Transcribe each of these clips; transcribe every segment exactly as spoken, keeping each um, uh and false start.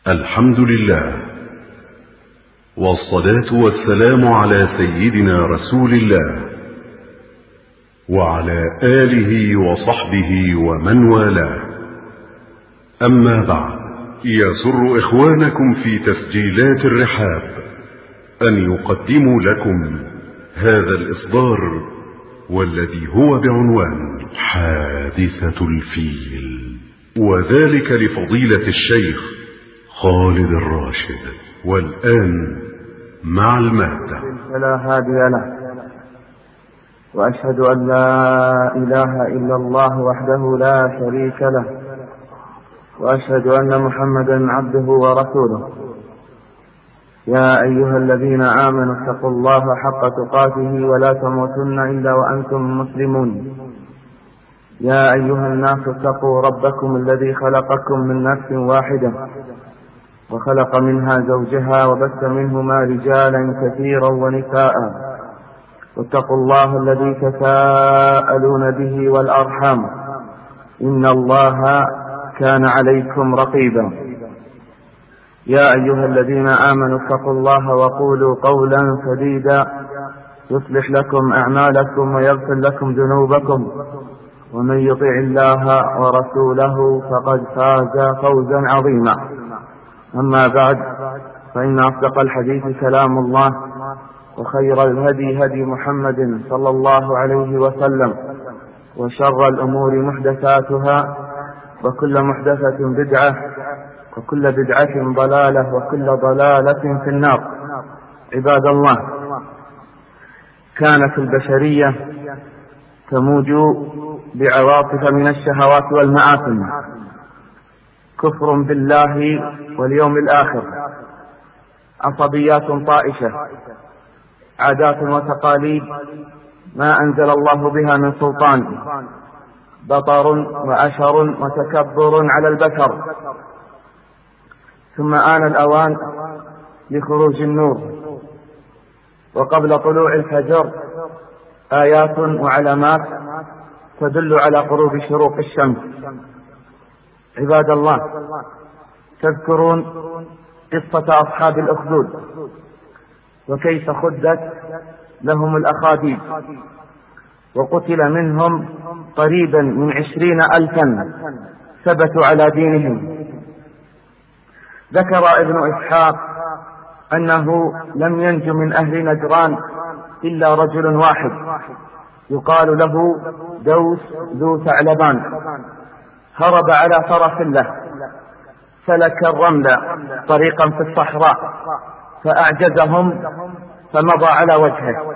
الحمد لله، والصلاة والسلام على سيدنا رسول الله وعلى آله وصحبه ومن والاه. أما بعد، يسر إخوانكم في تسجيلات الرحاب أن يقدموا لكم هذا الإصدار، والذي هو بعنوان حادثة الفيل، وذلك لفضيلة الشيخ خالد الراشد. والآن مع المادة. فلا هادي له، وأشهد أن لا إله إلا الله وحده لا شريك له، وأشهد أن محمدا عبده ورسوله. يا أيها الذين آمنوا اتقوا الله حق تقاته ولا تموتن إلا وأنتم مسلمون. يا أيها الناس اتقوا ربكم الذي خلقكم من نفس واحدة وخلق منها زوجها وبث منهما رجالا كثيرا ونساء، واتقوا الله الذي تساءلون به والأرحام، إن الله كان عليكم رقيبا. يا أيها الذين آمنوا اتقوا الله وقولوا قولا سديدا يصلح لكم أعمالكم ويغفر لكم ذنوبكم، ومن يطع الله ورسوله فقد فاز فوزا عظيما. أما بعد، فإن أصدق الحديث كلام الله، وخير الهدي هدي محمد صلى الله عليه وسلم، وشر الأمور محدثاتها، وكل محدثة بدعة، وكل بدعة ضلالة، وكل ضلالة في النار. عباد الله، كانت البشرية تموج بعواطف من الشهوات والمآثم، كفر بالله واليوم الآخر، عصبيات طائشة، عادات وتقاليد ما أنزل الله بها من سلطان، بطر وأشر وتكبر على البشر. ثم آن الأوان لخروج النور، وقبل طلوع الفجر آيات وعلامات تدل على قرب شروق الشمس. عباد الله، تذكرون قصة أصحاب الأخدود وكيف خدت لهم الأخاديد، وقتل منهم قريبا من عشرين ألفا ثبتوا على دينهم. ذكر ابن إسحاق أنه لم ينج من أهل نجران إلا رجل واحد يقال له دوس ذو ثعلبان، هرب على فرس له، سلك الرمل طريقا في الصحراء فأعجزهم فمضى على وجهه،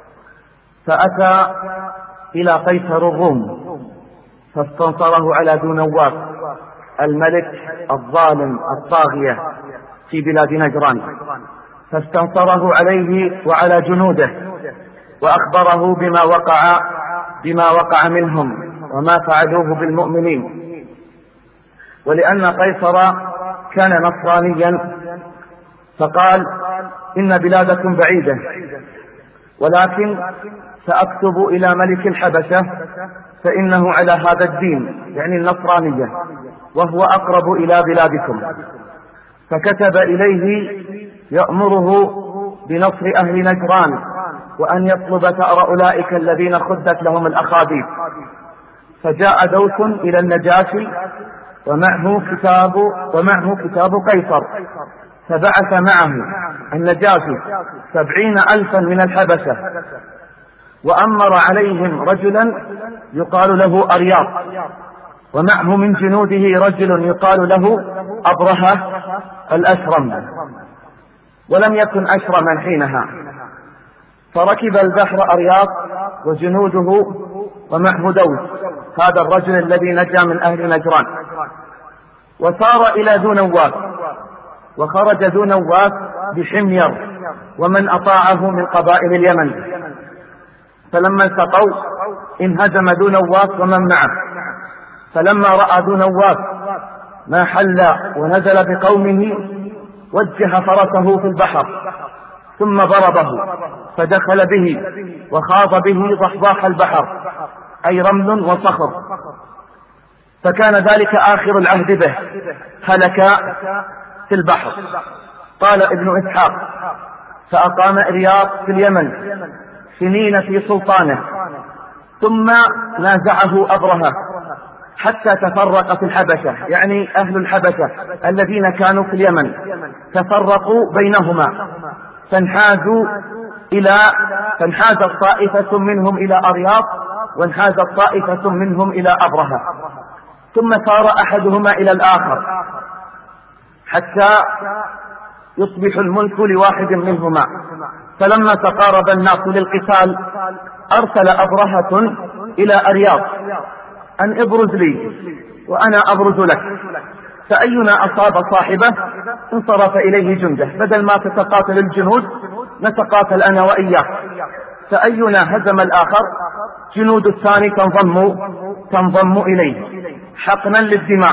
فأتى إلى قيصر الروم فاستنصره على ذو نواس الملك الظالم الطاغية في بلاد نجران، فاستنصره عليه وعلى جنوده، وأخبره بما وقع بما وقع منهم وما فعلوه بالمؤمنين. ولأن قيصر كان نصرانيا فقال: إن بلادكم بعيدة، ولكن سأكتب إلى ملك الحبشة فإنه على هذا الدين، يعني النصرانية، وهو أقرب إلى بلادكم. فكتب إليه يأمره بنصر أهل نجران، وأن يطلب ثأر أولئك الذين خدت لهم الأخاديد. فجاء دوس إلى النجاشي ومعه كتاب ومعه كتاب قيصر، فبعث معه النجاشي سبعين ألفا من الحبشة، وأمر عليهم رجلا يقال له أرياط، ومعه من جنوده رجل يقال له أبرهة الأشرم، ولم يكن أشرما حينها. فركب البحر أرياط وجنوده ومعه دوس، هذا الرجل الذي نجا من أهل نجران، وسار إلى ذو نواس، وخرج ذو نواس بحمير ومن أطاعه من قبائل اليمن. فلما التقوا انهزم ذو نواس ومن معه، فلما رأى ذو نواس ما حل ونزل بقومه وجه فرسه في البحر ثم ضربه، فدخل به وخاض به ضحضاح البحر، أي رمل وصخر، فكان ذلك آخر العهد به، هلك في البحر. قال ابن إسحاق: فأقام إرياط في اليمن سنين في سلطانه، ثم نازعه أبرهة حتى تفرق في الحبشة، يعني أهل الحبشة الذين كانوا في اليمن تفرقوا بينهما، فانحازوا إلى فانحازت طائفة منهم إلى أرياط، وانحازت طائفة منهم إلى أبرهة، ثم سار أحدهما إلى الآخر حتى يصبح الملك لواحد منهما. فلما تقارب الناس للقتال أرسل أبرهة إلى أرياط أن ابرز لي وأنا أبرز لك، فأينا أصاب صاحبه انصرف إليه جنده، بدل ما تتقاتل الجنود نتقاتل أنا وإياك، فأينا هزم الآخر جنود الثاني تنضم تنضم إليه حقنا للدماء.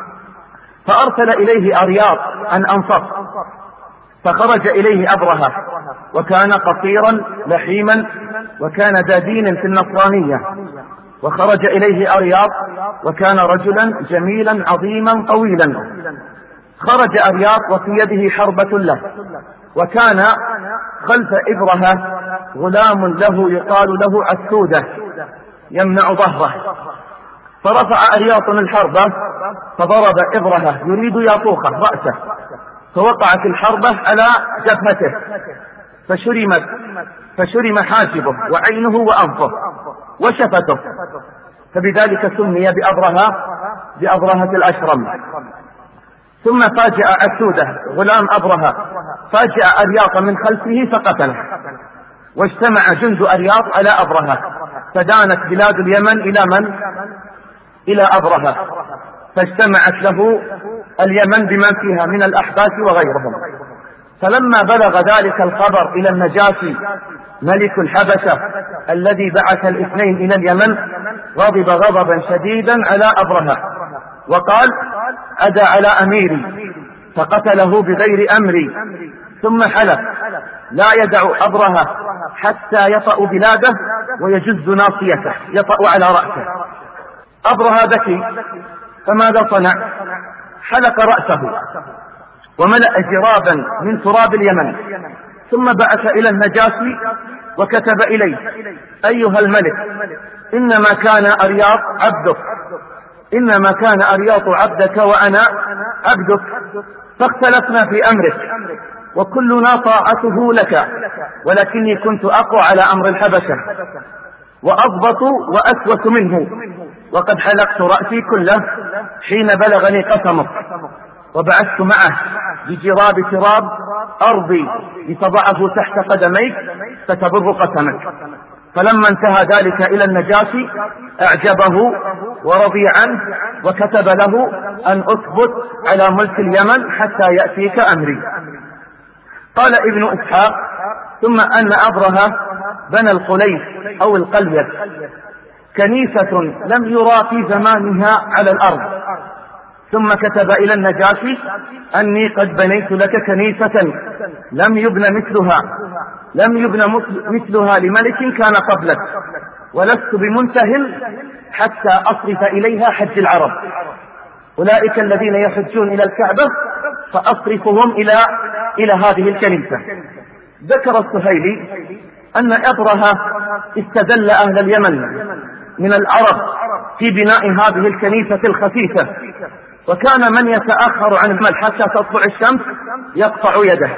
فأرسل إليه أرياط أن أنصف، فخرج إليه أبرهة، وكان قصيرا لحيما وكان ذا دين في النصرانية، وخرج إليه أرياط وكان رجلا جميلا عظيما طويلا. خرج أرياط وفي يده حربة له، وكان خلف إبرهة غلام له يقال له عسودة يمنع ظهره، فرفع أرياط الحربة فضرب إبرهة يريد يطوخه رأسه، فوقعت الحربة على جبهته فشرمت فشرم حاجبه وعينه وأنفه وشفته، فبذلك سمي بأبرهة بأبرهة الأشرم. ثم فاجأ عسودة غلام أبرهة، فاجأ أرياط من خلفه فقتله، واجتمع جند أرياط على أبرهة، فدانت بلاد اليمن إلى من؟ إلى أبرهة، فاجتمعت له اليمن بمن فيها من الأحباش وغيرهم. فلما بلغ ذلك الخبر إلى النجاشي ملك الحبشة الذي بعث الاثنين إلى اليمن، غضب غضبا شديدا على أبرهة وقال: أدى على أميري فقتله بغير أمري، ثم حلف لا يدع أبرهة حتى يطأ بلاده ويجز ناصيته، يطأ على رأسه. أبرهة ذكي، فماذا صنع؟ حلق رأسه وملأ جرابا من تراب اليمن، ثم بعث إلى النجاشي وكتب إليه: أيها الملك، إنما كان أرياط عبدك إنما كان أرياط عبدك وأنا عبدك، فاختلفنا في أمرك وكلنا طاعته لك، ولكني كنت أقوى على أمر الحبشة وأضبط وأسوس منه، وقد حلقت رأسي كله حين بلغني قسمك، وبعثت معه بجراب تراب أرضي لتضعه تحت قدميك فتبر قسمك. فلما انتهى ذلك إلى النجاشي أعجبه ورضي عنه، وكتب له أن أثبت على ملك اليمن حتى يأتيك أمري. قال ابن إسحاق: ثم أن أبرهة بنى القليس أو القليس كنيسة لم يرى في زمانها على الأرض، ثم كتب إلى النجاشي: أني قد بنيت لك كنيسة لم يبن مثلها لم يبن مثلها لملك كان قبلك، ولست بمنته حتى أصرف إليها حج العرب، أولئك الذين يحجون إلى الكعبة فأصرفهم إلى إلى هذه الكنيسة. ذكر السهيلي أن أبرهة استدل أهل اليمن من العرب في بناء هذه الكنيسة الخفيفة، وكان من يتأخر عن المال حتى تطلع الشمس يقطع يده،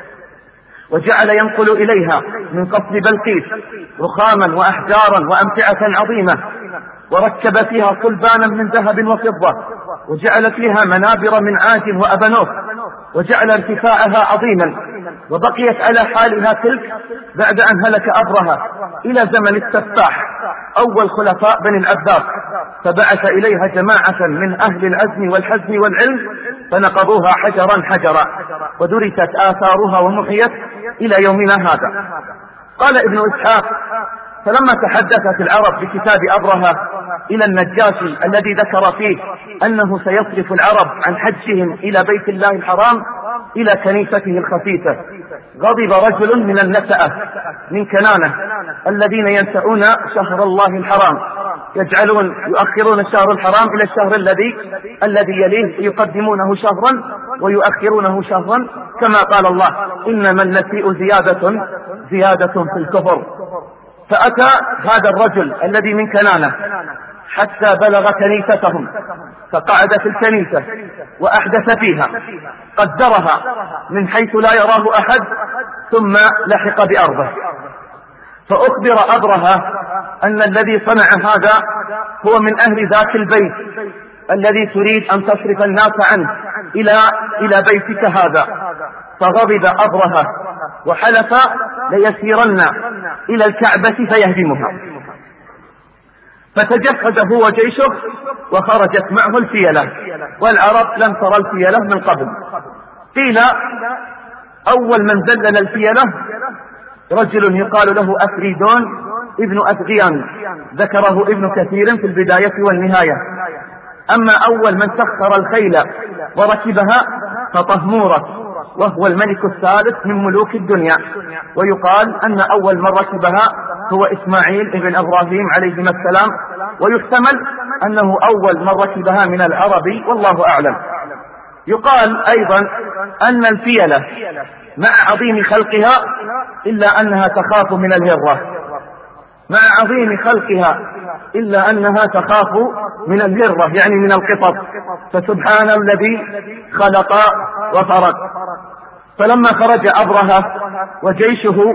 وجعل ينقل إليها من قصر بلقيس رخاما وأحجارا وأمتعة عظيمة، وركب فيها صلبانا من ذهب وفضة، وجعل فيها منابر من عاج وأبنوس، وجعل ارتفاعها عظيما، وبقيت على حالها تلك بعد أن هلك أبرهة إلى زمن السفاح أول خلفاء بني العباس، فبعث إليها جماعة من أهل العزم والحزم والعلم فنقضوها حجرا حجرا، ودرست آثارها ومحيت إلى يومنا هذا. قال ابن إسحاق: فلما تحدثت العرب بكتاب أبرهة إلى النجاشي الذي ذكر فيه أنه سيصرف العرب عن حجهم إلى بيت الله الحرام إلى كنيسته الخفيفة، غضب رجل من النسأة من كنانة الذين ينسؤون شهر الله الحرام، يجعلون يؤخرون الشهر الحرام إلى الشهر الذي الذي يليه، يقدمونه شهرا ويؤخرونه شهرا، كما قال الله إنما النسيء زيادة زيادة في الكفر. فأتى هذا الرجل الذي من كنانة حتى بلغ كنيستهم، فقعد في الكنيسة وأحدث فيها، قدرها من حيث لا يراه أحد، ثم لحق بأرضه. فأخبر أبرهة أن الذي صنع هذا هو من أهل ذاك البيت الذي تريد أن تصرف الناس عنه إلى إلى بيتك هذا. فغضب أبرهة وحلف ليسيرن إلى الكعبة فيهدمها. فتجهز هو وجيشه وخرجت معه الفيلة، والعرب لم ترى الفيلة من قبل. قيل أول من ذلل الفيلة رجل يقال له أفريدون ابن أثغيان، ذكره ابن كثير في البداية والنهاية. أما أول من سخر الخيل وركبها فطهمورة، وهو الملك الثالث من ملوك الدنيا، ويقال أن أول من ركبها هو إسماعيل ابن إبراهيم عليهما السلام، ويحتمل أنه أول من ركبها من العرب، والله أعلم. يقال أيضا أن الفيلة مع عظيم خلقها إلا أنها تخاف من الهرة، مع عظيم خلقها إلا أنها تخاف من الهرة، يعني من القطط. فسبحان الذي خلق وفرق. فلما خرج أبرهة وجيشه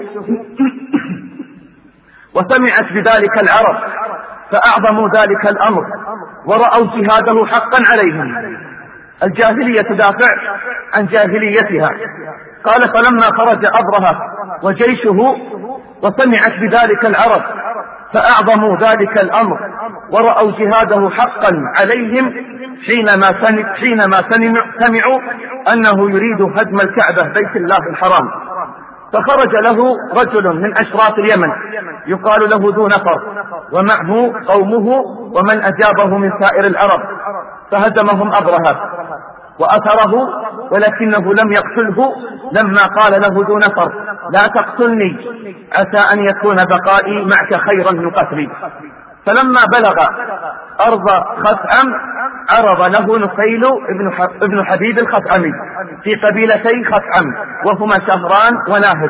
وسمعت بذلك العرب فأعظموا ذلك الأمر ورأوا جهاده حقا عليهم. الجاهلية تدافع عن جاهليتها. قال فلما خرج أبرهة وجيشه وسمعت بذلك العرب فأعظموا ذلك الأمر ورأوا جهاده حقا عليهم حينما حينما سمعوا أنه يريد هدم الكعبة بيت الله الحرام. فخرج له رجل من أشراف اليمن يقال له ذو نفر، ومعه قومه ومن أجابه من سائر العرب، فهزمهم أبرهة وأثره، ولكنه لم يقتله لما قال له ذو نفر لا تقتلني عسى أن يكون بقائي معك خيرا من قتلي. فلما بلغ أرض خثعم عرض له نفيل ابن حبيب الخثعمي في قبيلتي خثعم، وهما شهران وناهد،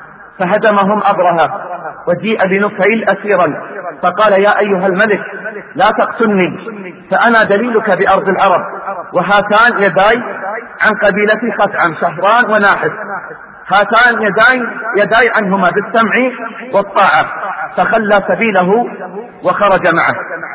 فهدمهم أبرهة وجيء بنفيل أسيرا، فقال يا أيها الملك لا تقتلني فأنا دليلك بأرض العرب، وهاتان يداي عن قبيلتي خثعم شهران وناحد، هاتان يداي, يداي عنهما بالسمع والطاعة. فخلى سبيله وخرج معه.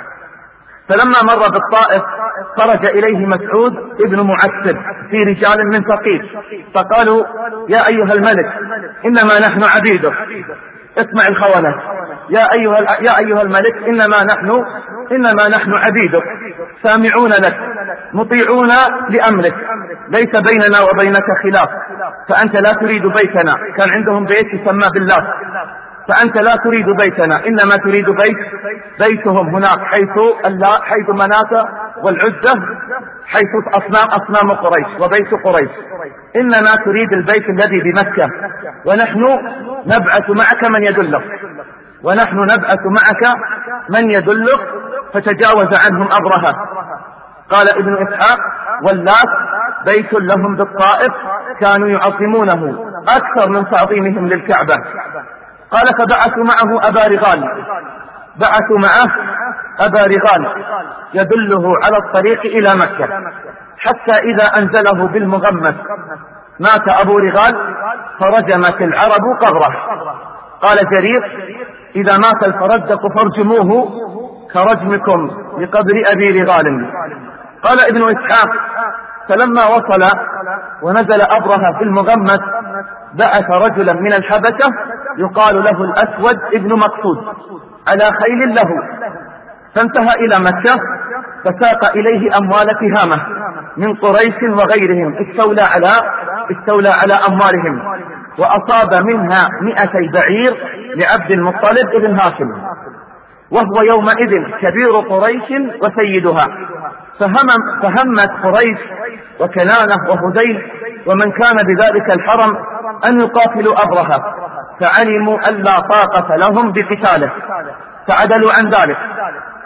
فلما مر بالطائف خرج إليه مسعود ابن معتب في رجال من ثقيف، فقالوا يا أيها الملك إنما نحن عبيدك، اسمع الخونة، يا أيها, يا أيها الملك إنما نحن إنما نحن عبيدك سامعون لك مطيعون لأمرك، ليس بيننا وبينك خلاف، فأنت لا تريد بيتنا. كان عندهم بيت يسمى بالله، فأنت لا تريد بيتنا، إنما تريد بيت بيتهم هناك حيث حيث مناة والعزة، حيث أصنام أصنام قريش وبيت قريش، إنما تريد البيت الذي بمكة، ونحن نبعث معك من يدلك ونحن نبعث معك من يدلك فتجاوز عنهم أبرهة. قال ابن إسحاق واللات بيت لهم بالطائف كانوا يعظمونه أكثر من تعظيمهم للكعبة. قال فبعثوا معه أبا رغال، بعثوا معه أبا رغال يدله على الطريق إلى مكة، حتى إذا أنزله بالمغمس مات أبو رغال فرجمت العرب قبره. قال جرير إذا مات الفرزدق فارجموه كرجمكم لقبر أبي رغال. قال ابن إسحاق فلما وصل ونزل أبرهة في المغمس بعث رجلا من الحبشة يقال له الأسود ابن مقصود على خيل له، فانتهى إلى مكة فساق إليه أموال تهامة من قريش وغيرهم، استولى على استولى على أموالهم، وأصاب منها مئتي بعير لعبد المطلب ابن هاشم، وهو يومئذ كبير قريش وسيدها. فهم فهمت قريش وكنانة وهذيل ومن كان بذلك الحرم أن يقاتلوا أبرهة، فعلموا أن لا طاقة لهم بقتاله فعدلوا عن ذلك.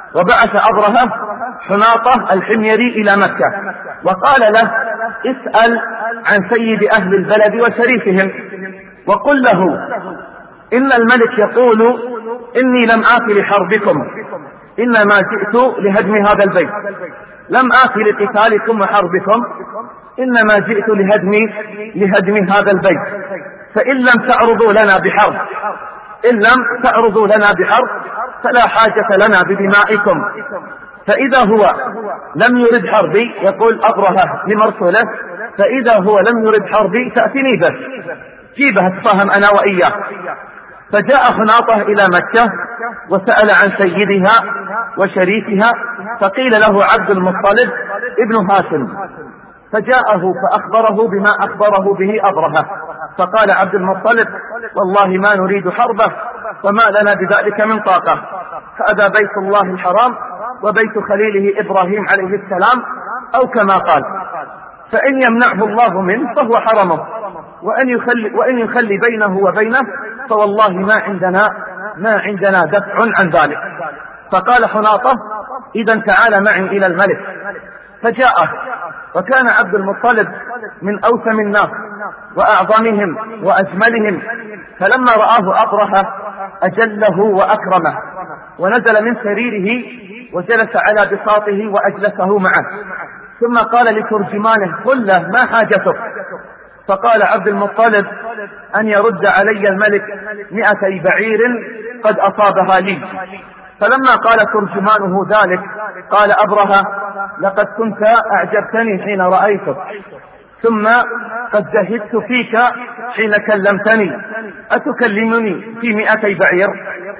وبعث أبرهة حناطة الحميري إلى مكة وقال له اسأل عن سيد أهل البلد وشريفهم وقل له إن الملك يقول إني لم آت لحربكم إنما جئت لهدم هذا البيت، لم آت لقتالكم وحربكم إنما جئت لهدم لهدم هذا البيت، فإن لم تعرضوا لنا بحرب إن لم تعرضوا لنا بحرب فلا حاجة لنا بدمائكم. فإذا هو لم يرد حربي، يقول أبرهة لمرسوله، فإذا هو لم يرد حربي تأتني به جيبه اتفاهم أنا وإياه. فجاء حناطة إلى مكة وسأل عن سيدها وشريفها، فقيل له عبد المطلب ابن هاشم، فجاءه فأخبره بما أخبره به أبرهة، فقال عبد المطلب والله ما نريد حربه وما لنا بذلك من طاقة، هذا بيت الله الحرام وبيت خليله إبراهيم عليه السلام، أو كما قال، فإن يمنعه الله منه فهو حرمه، وإن يخلي, وإن يخلي بينه وبينه فوالله ما عندنا ما عندنا دفع عن ذلك. فقال حناطة إذا تعال معي إلى الملك، فجاءه، وكان عبد المطلب من أوسم الناس وأعظمهم وأجملهم، فلما رآه أبرهة أجله وأكرمه ونزل من سريره وجلس على بساطه وأجلسه معه، ثم قال لترجمانه قل له ما حاجتك؟ فقال عبد المطلب أن يرد علي الملك مئتي بعير قد أصابها لي. فلما قال ترجمانه ذلك قال أبرهة لقد كنت أعجبتني حين رأيتك، ثم قد زهدت فيك حين كلمتني، أتكلمني في مئتي بعير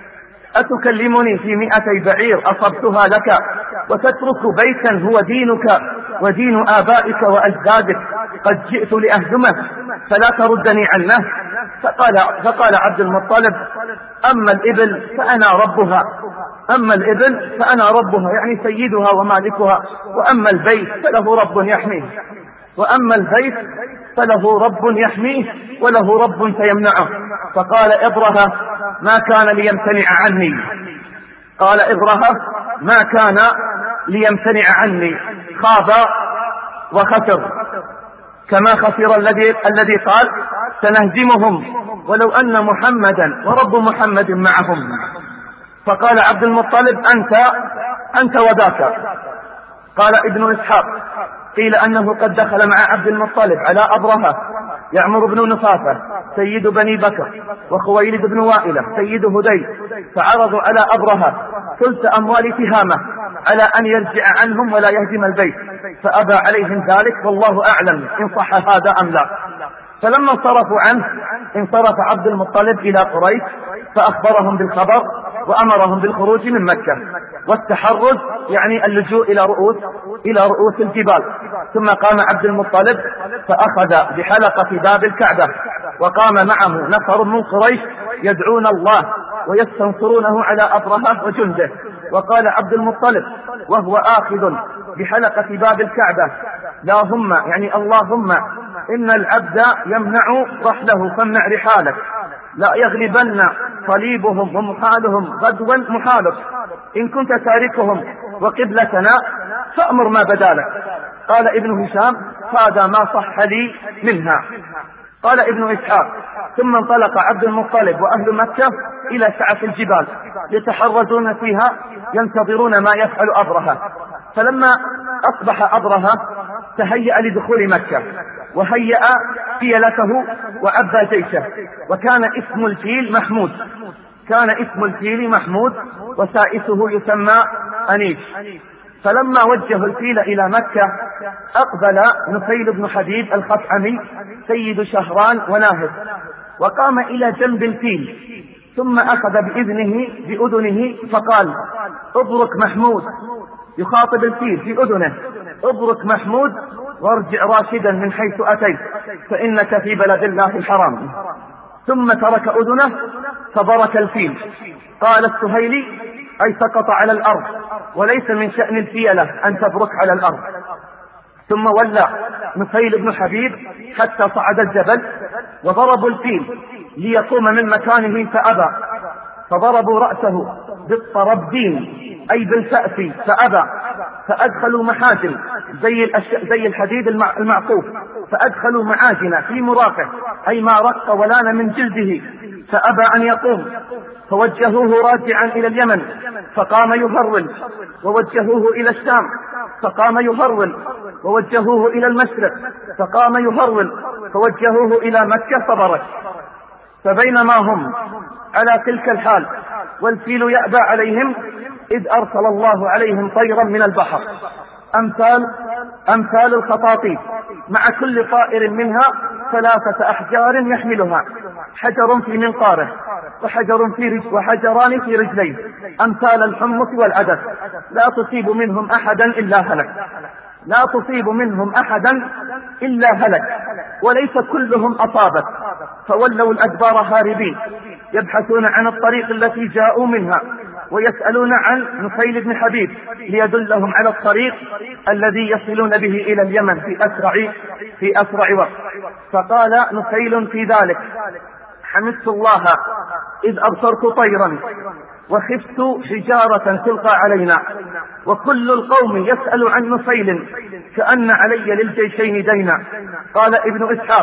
أتكلمني في مئتي بعير أصبتها لك وتترك بيتا هو دينك ودين آبائك وأجدادك قد جئت لأهدمه فلا تردني عنه؟ فقال, فقال عبد المطلب أما الإبل فأنا ربها أما الإبل فأنا ربها يعني سيدها ومالكها، وأما البيت فله رب يحميه وأما البيت فله رب يحميه وله رب سيمنعه. فقال إبرهة ما كان ليمتنع عني قال إبرهة ما كان ليمتنع عني خاب وخسر، كما خسر الذي الذي قال سنهزمهم ولو أن محمدا ورب محمد معهم. فقال عبد المطلب أنت أنت وذاك. قال ابن إسحاق قيل أنه قد دخل مع عبد المطلب على أبرهة يعمر بن نفافة سيد بني بكر وخويلد بن وائلة سيد هذيل، فعرضوا على أبرهة ثلث أموال تهامة على أن يرجع عنهم ولا يهدم البيت، فأبى عليهم ذلك والله أعلم إن صح هذا أم لا. فلما انصرفوا عنه انصرف عبد المطلب إلى قريش فأخبرهم بالخبر وأمرهم بالخروج من مكة والتحرز يعني اللجوء إلى رؤوس إلى رؤوس الجبال. ثم قام عبد المطلب فأخذ بحلقة باب الكعبة وقام معه نفر من قريش يدعون الله ويستنصرونه على أبرهة وجنده. وقال عبد المطلب وهو آخذ بحلقة باب الكعبة اللهم يعني اللهم إن العبد يمنع رحله فامنع رحالك، لا يغلبن صليبهم ومحالهم غدوا محالك، إن كنت تاركهم وقبلتنا فأمر ما بدالك. قال ابن هشام هذا ما صح لي منها. قال ابن إسحاق ثم انطلق عبد المطلب وأهل مكة إلى سعف الجبال يتحرزون فيها ينتظرون ما يفعل أبرهة. فلما أصبح أبرهة تهيأ لدخول مكة وهيأ فيلته وعبى جيشه، وكان اسم الفيل محمود كان اسم الفيل محمود وسائسه يسمى أنيش. فلما وجهوا الفيل إلى مكة أقبل نفيل بن حبيب الخثعمي سيد شهران وناهد وقام إلى جنب الفيل، ثم أخذ بإذنه بأذنه فقال ابرك محمود، يخاطب الفيل في أذنه ابرك محمود وارجع راشدا من حيث أتيت فإنك في بلد الله الحرام. ثم ترك أذنه فبرك الفيل. قال السهيلي أي سقط على الأرض، وليس من شأن الفيلة أن تبرك على الأرض. ثم ولى نفيل بن حبيب حتى صعد الجبل وضربوا الفيل ليقوم من مكانه فأبى، فضربوا رأسه بالطربين أي بالفأس فأبى، فأدخلوا محاجن زي, زي الحديد المعقوف، فأدخلوا معاجن في مراقه أي ما رق ولان من جلده، فأبى أن يقوم، فوجهوه راجعا إلى اليمن فقام يهرول، ووجهوه إلى الشام فقام يهرول، ووجهوه إلى المشرق فقام يهرول، فوجهوه إلى مكة فبرك. فبينما هم على تلك الحال والفيل يأبى عليهم إذ أرسل الله عليهم طيرا من البحر أمثال أمثال الخطاطيف، مع كل طائر منها ثلاثة أحجار يحملها، حجر في منقاره وحجر في رجل وحجران في رجليه، أمثال الحمص والعدس، لا تصيب منهم أحدا إلا هلك لا تصيب منهم أحدا إلا هلك وليس كلهم أصابت، فولوا الأدبار هاربين يبحثون عن الطريق التي جاءوا منها، ويسألون عن نفيل بن حبيب ليدلهم على الطريق الذي يصلون به إلى اليمن في أسرع في أسرع وقت. فقال نفيل في ذلك: حمدت الله إذ أبصرت طيرا وخفت حجارة تلقى علينا، وكل القوم يسأل عن نفيل كأن علي للجيشين دينا. قال ابن إسحاق: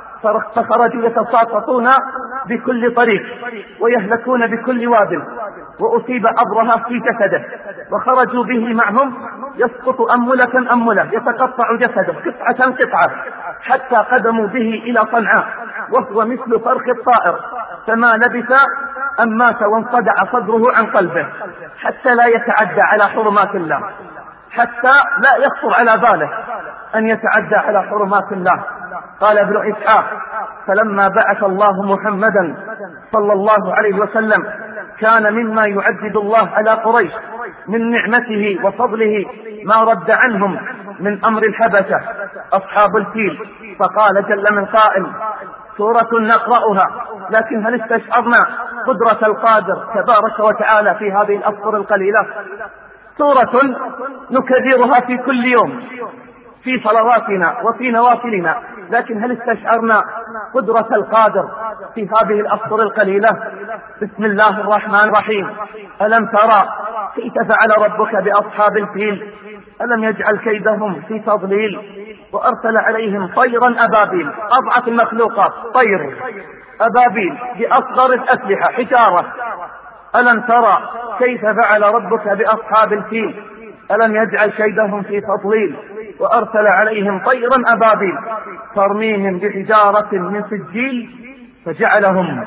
فخرجوا يتساقطون بكل طريق ويهلكون بكل واد، وأصيب أبرهة في جسده، وخرجوا به معهم يسقط أملة أملة، يتقطع جسده قطعة قطعة، حتى قدموا به إلى صنعاء وهو مثل فرخ الطائر، فما لبث أن مات وانصدع صدره عن قلبه، حتى لا يتعدى على حرمات الله، حتى لا يخطر على باله أن يتعدى على حرمات الله. قال ابن إسحاق: فلما بعث الله محمدا صلى الله عليه وسلم كان مما يعدد الله على قريش من نعمته وفضله ما رد عنهم من أمر الحبشة أصحاب الفيل. فقال جل من قائل: سورة نقرأها لكن هل استشعرنا قدرة القادر تبارك وتعالى في هذه الأسطر القليلة؟ سورة نكررها في كل يوم في صلواتنا وفي نوافلنا، لكن هل استشعرنا قدرة القادر في هذه الأسطر القليلة؟ بسم الله الرحمن الرحيم. ألم ترى كيف فعل ربك بأصحاب الفيل؟ ألم يجعل كيدهم في تضليل؟ وأرسل عليهم طيرا أبابيل، أضعف المخلوقات طير أبابيل بأصغر الأسلحة حجارة. ألم ترى كيف فعل ربك بأصحاب الفيل؟ ألم يجعل كيدهم في تضليل؟ وأرسل عليهم طيرا أبابيل ترميهم بحجارة من سجيل فجعلهم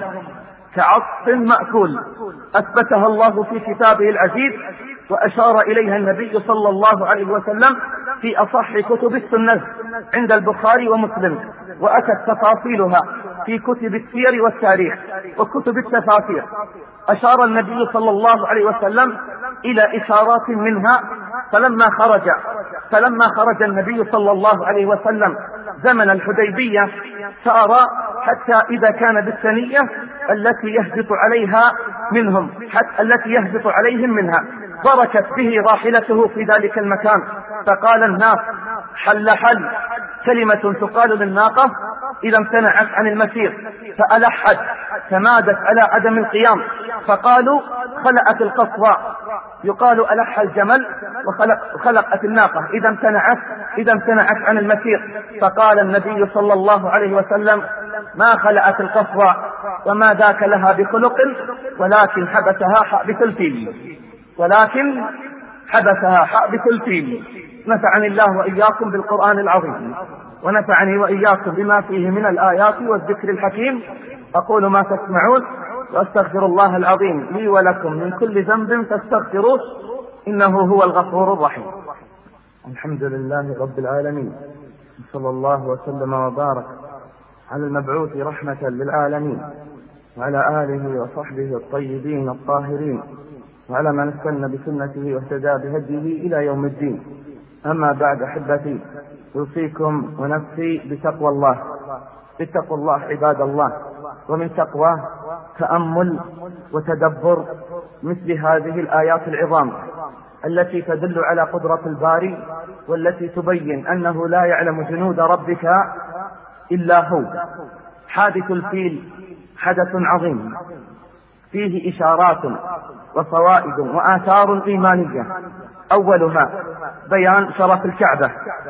كعصف مأكول. أثبتها الله في كتابه العزيز، وأشار إليها النبي صلى الله عليه وسلم في أصح كتب السنة عند البخاري ومسلم، وأتت تفاصيلها في كتب السير والتاريخ وكتب التفاسير. أشار النبي صلى الله عليه وسلم إلى إشارات منها. فلما خرج فلما خرج النبي صلى الله عليه وسلم زمن الحديبية سار حتى إذا كان بالثنية التي يهبط عليها منهم حتى التي يهبط عليهم منها بركت به راحلته في ذلك المكان، فقال الناس: حل حل، كلمة تقال للناقة إذا امتنعت عن المسير فألحت تمادت على عدم القيام، فقالوا خلأت القصوى، يقال ألح الجمل وخلق خلقت الناقة إذا امتنعت إذا امتنعت عن المسير. فقال النبي صلى الله عليه وسلم: ما خلأت القصوى وما ذاك لها بخلق، ولكن حبسها حابس الفيل ولكن حبسها حابس الفيل. نفعني الله وإياكم بالقرآن العظيم، ونفعني وإياكم بما فيه من الآيات والذكر الحكيم. أقول ما تسمعون، وأستغفر الله العظيم لي ولكم من كل ذنب فاستغفروه إنه هو الغفور الرحيم. الحمد لله رب العالمين، صلى الله وسلم وبارك على المبعوث رحمة للعالمين، وعلى آله وصحبه الطيبين الطاهرين، وعلى من استنى بسنته واهتدى بهديه إلى يوم الدين. أما بعد أحبتي، أوصيكم ونفسي بتقوى الله. اتقوا الله عباد الله، ومن تقواه تأمل وتدبر مثل هذه الآيات العظام التي تدل على قدرة الباري، والتي تبين أنه لا يعلم جنود ربك إلا هو. حادث الفيل حدث عظيم فيه إشارات وفوائد وآثار إيمانية. أولها بيان شرف الكعبة،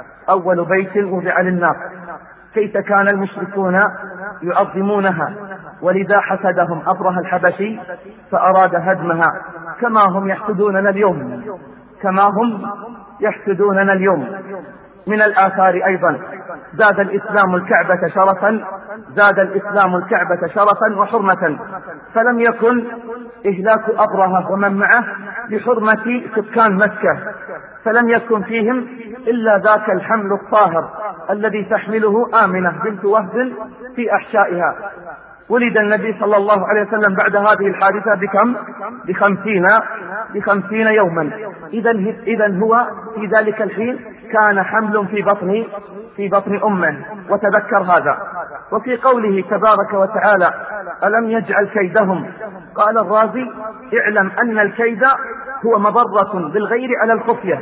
أول بيت وضع للناس، كيف كان المشركون يعظمونها، ولذا حسدهم أبرهة الحبشي فأراد هدمها، كما هم يحسدوننا اليوم كما هم يحسدوننا اليوم. من الآثار أيضا زاد الإسلام الكعبة شرفا زاد الإسلام الكعبة شرفا وحرمة، فلم يكن إهلاك أبرهة ومن معه بحرمة سكان مكة، فلم يكن فيهم إلا ذاك الحمل الطاهر الذي تحمله آمنة بنت وهب في أحشائها. ولد النبي صلى الله عليه وسلم بعد هذه الحادثة بكم؟ بخمسين بخمسين يوما. إذن إذن هو في ذلك الحين كان حمل في بطن في بطن أمه، وتذكر هذا. وفي قوله تبارك وتعالى ألم يجعل كيدهم، قال الرازي اعلم أن الكيد هو مضرة بالغير على الخفية،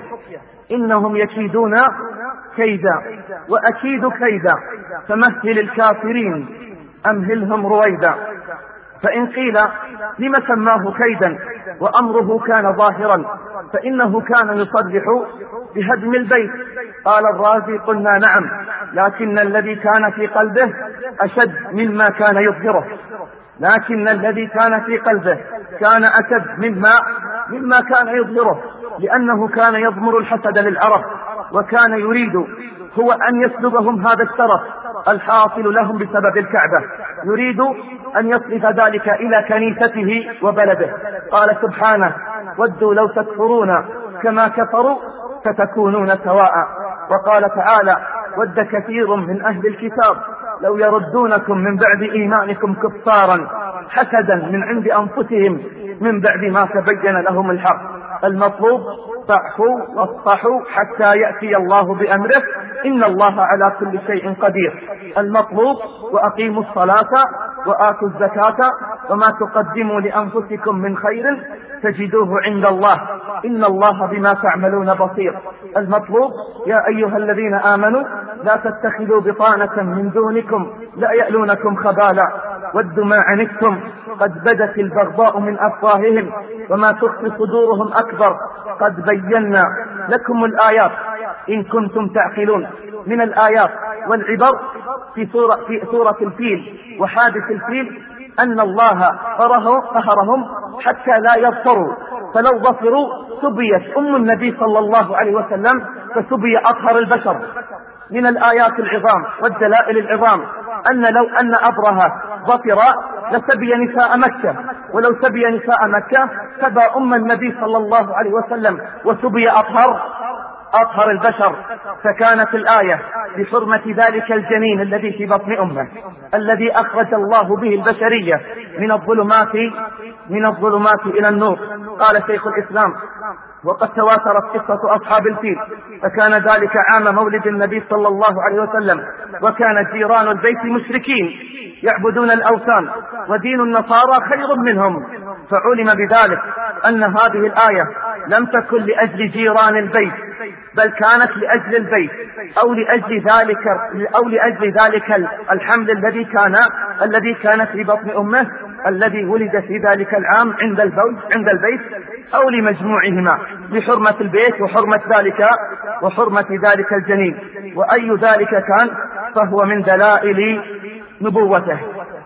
إنهم يكيدون كيدا وأكيد كيدا فمهل الكافرين أمهلهم رويدا. فإن قيل لم سماه كيدا وأمره كان ظاهرا فإنه كان يصرح بهدم البيت، قال الرازي قلنا نعم، لكن الذي كان في قلبه أشد مما كان يظهره لكن الذي كان في قلبه كان أشد مما مما كان يظهره لأنه كان يضمر الحسد للعرب، وكان يريد هو أن يسلبهم هذا الشرف الحاصل لهم بسبب الكعبة، يريد أن يصرف ذلك إلى كنيسته وبلده. قال سبحانه ودوا لو تكفرون كما كفروا فتكونون سواء. وقال تعالى ود كثير من أهل الكتاب لو يردونكم من بعد إيمانكم كفارا حسدا من عند أنفسهم من بعد ما تبين لهم الحق. المطلوب فاعفوا واصفحوا حتى يأتي الله بأمره إن الله على كل شيء قدير. المطلوب وأقيموا الصلاة وآتوا الزكاة وما تقدموا لأنفسكم من خير تجدوه عند الله إن الله بما تعملون بصير. المطلوب يا أيها الذين آمنوا لا تتخذوا بطانة من دونكم لا يألونكم خبالا ودوا ما عنتم قد بدت البغضاء من أفواههم وما تخفي صدورهم أكبر قد بينا لكم الآيات إن كنتم تعقلون. من الآيات والعبر في سورة, في سورة الفيل وحادث الفيل أن الله قهرهم حتى لا يبصروا، فلو بصروا سبيت أم النبي صلى الله عليه وسلم فسبي أطهر البشر. من الآيات العظام والدلائل العظام أن لو أن أبرهة بصر لسبي نساء مكة، ولو سبي نساء مكة سبى أم النبي صلى الله عليه وسلم وسبي أطهر أطهر البشر. فكانت الآية بحرمة ذلك الجنين الذي في بطن أمه الذي أخرج الله به البشرية من الظلمات من الظلمات إلى النور. قال شيخ الإسلام وقد تواترت قصة أصحاب الفيل، فكان ذلك عام مولد النبي صلى الله عليه وسلم، وكان جيران البيت مشركين يعبدون الأوثان ودين النصارى خير منهم، فعلم بذلك أن هذه الآية لم تكن لأجل جيران البيت بل كانت لأجل البيت أو لأجل ذلك أو لأجل ذلك الحمل الذي كان الذي كان في بطن أمه الذي ولد في ذلك العام عند البيت عند البيت أو لمجموعهما لحرمة البيت وحرمة ذلك وحرمة ذلك الجنين. وأي ذلك كان فهو من دلائل نبوته.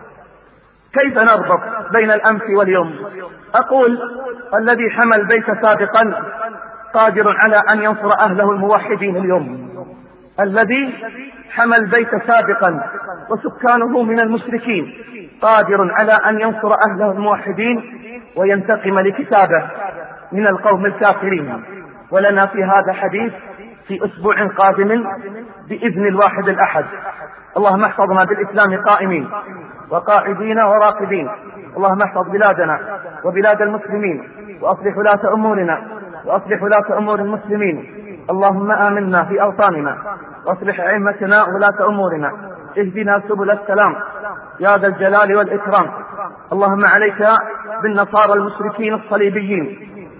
كيف نربط بين الأمس واليوم؟ أقول الذي حمى البيت سابقا قادر على أن ينصر أهله الموحدين اليوم، الذي حمى البيت سابقا وسكانه من المشركين قادر على أن ينصر أهله الموحدين وينتقم لكتابه من القوم الكافرين. ولنا في هذا حديث في أسبوع قادم بإذن الواحد الأحد. اللهم احفظنا بالإسلام قائمين وقاعدين وراقدين. اللهم احفظ بلادنا وبلاد المسلمين وأصلح ولاة أمورنا وأصلح ولاة أمور المسلمين. اللهم آمنا في أوطاننا وأصلح أئمتنا ولاة أمورنا. اهدنا سبل السلام يا ذا الجلال والإكرام. اللهم عليك بالنصارى المشركين الصليبيين.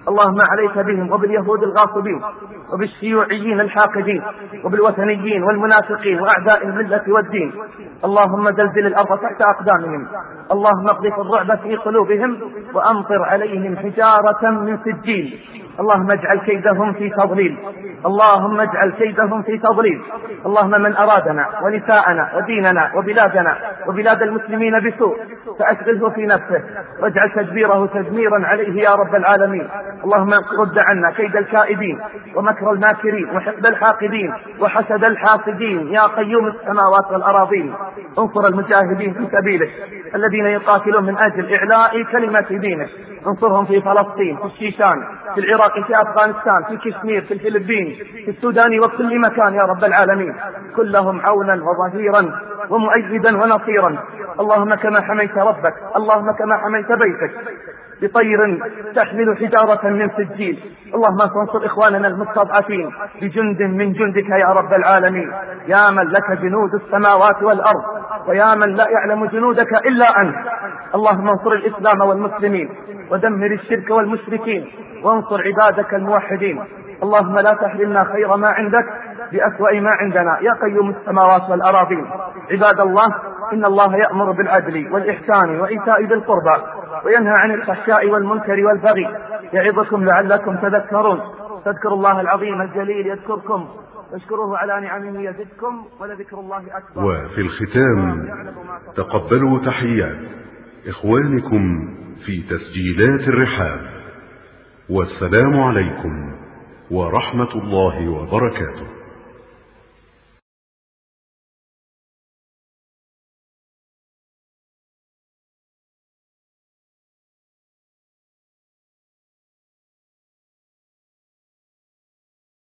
اللهم عليك بهم وباليهود الغاصبين وبالشيوعيين الحاقدين وبالوثنيين والمنافقين وأعداء الملة والدين. اللهم زلزل الأرض تحت أقدامهم، اللهم اقذف الرعب في قلوبهم وأمطر عليهم حجارة من سجيل. اللهم اجعل كيدهم في تضليل، اللهم اجعل كيدهم في تضليل. اللهم من أرادنا ونساءنا وديننا وبلادنا وبلاد المسلمين بسوء فأشغله في نفسه واجعل تدبيره تدميرا عليه يا رب العالمين. اللهم رد عنا كيد الكائدين ومكر الماكرين وحقد الحاقدين وحسد الحاسدين يا قيوم السماوات والأراضين. انصر المجاهدين في سبيلك الذين يقاتلون من أجل إعلاء كلمة دينك، انصرهم في فلسطين، في الشيشان، في العراق، في أفغانستان، في كشمير، في الفلبين، في السودان وكل مكان يا رب العالمين. كلهم عونا وظهيرا ومؤيدا ونصيرا. اللهم كما حميت ربك، اللهم كما حميت بيتك بطير تحمل حجارة من سجيل، اللهم انصر إخواننا المستضعفين بجند من جندك يا رب العالمين، يا من لك جنود السماوات والأرض ويا من لا يعلم جنودك إلا أنت. اللهم انصر الإسلام والمسلمين ودمر الشرك والمشركين وانصر عبادك الموحدين. اللهم لا تحرمنا خير ما عندك بأسوأ ما عندنا يا قيوم السماوات والأراضين. عباد الله، إن الله يأمر بالعدل والإحسان وإيتاء ذي القربى وينهى عن الفحشاء والمنكر والبغي يعظكم لعلكم تذكرون. فاذكروا الله العظيم الجليل يذكركم واشكروه على نعمه يزدكم ولذكر الله أكبر. وفي الختام تقبلوا تحيات إخوانكم في تسجيلات الرحاب، والسلام عليكم ورحمة الله وبركاته.